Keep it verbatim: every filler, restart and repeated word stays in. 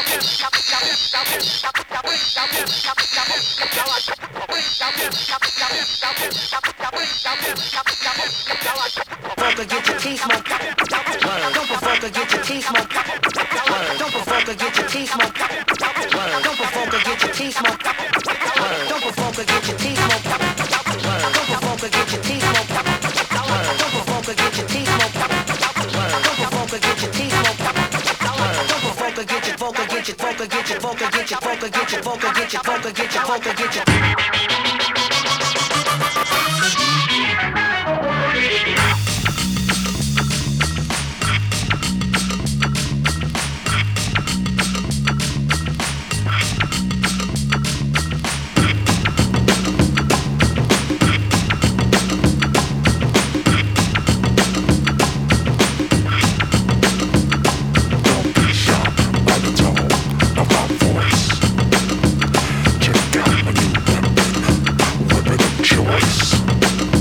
Provoke or get your teeth smoked. Word. Don't provoke or get your teeth smoked. Word. Don't provoke or get your teeth smoked. Word. Don't provoke or get your teeth smoked. Word. Don't provoke or get your teeth smoked. Word. Don't provoke or get your teeth smoked. Word. Don't provoke or get your teeth smoked. Word. Don't provoke or get your teeth smoked. Word. Don't provoke or get your vocal get your vocal get your vocal get your vocal get your vocal get your vocal get your vocal get your Check out my new weapon, weapon of choice.